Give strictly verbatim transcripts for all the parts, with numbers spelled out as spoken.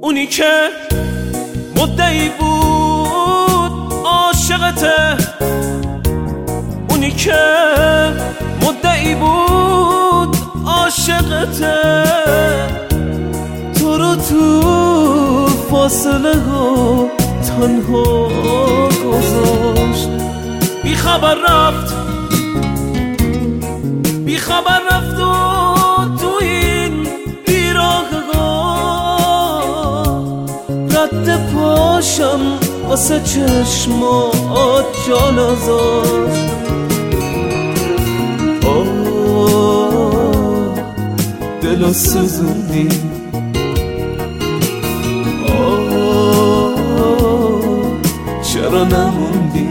اونی که مدعی بود عاشقته، اونی که مدعی بود عاشقته، تو رو تو فاصله ها تنها گذاشت. بی خبر رفت بی خبر رفت و تو این بیراهگاه رد پاشم واسه چشمات جا نذاشت. آه دلو سوزوندی، آه چرا نموندی،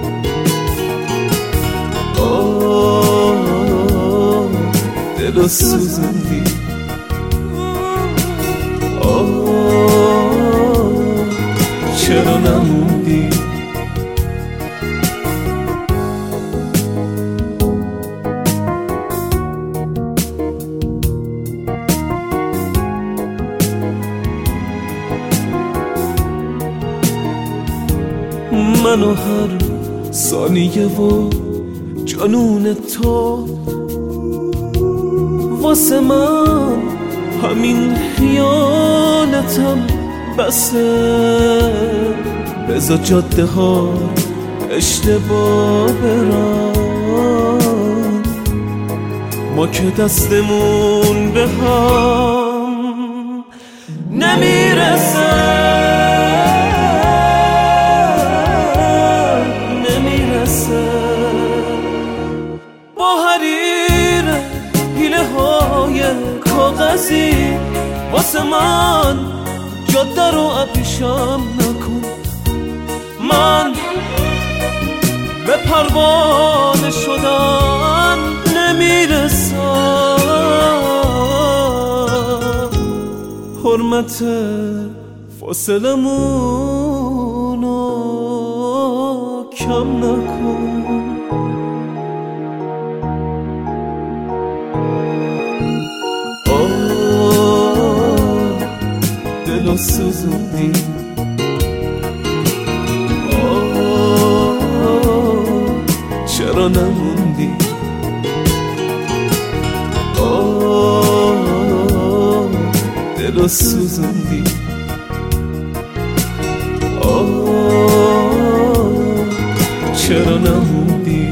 آه دلو سوزوندی، آه چرا نموندی. منو هر ثانیه و جنون تو واسه من همین خیانتم بسه. بذار جاده ها اشتباه برن، ما که دستمون به هم نمیرسه. با حریر حیله های کاغذی واسه من جاده رو ابریشم نکن. من به پروانه شدن نمیرسم. حرمت فاصلمونو کم نکن. دلو سوزوندی، آه چرا نموندی، آه دلو سوزوندی، آه چرا نموندی.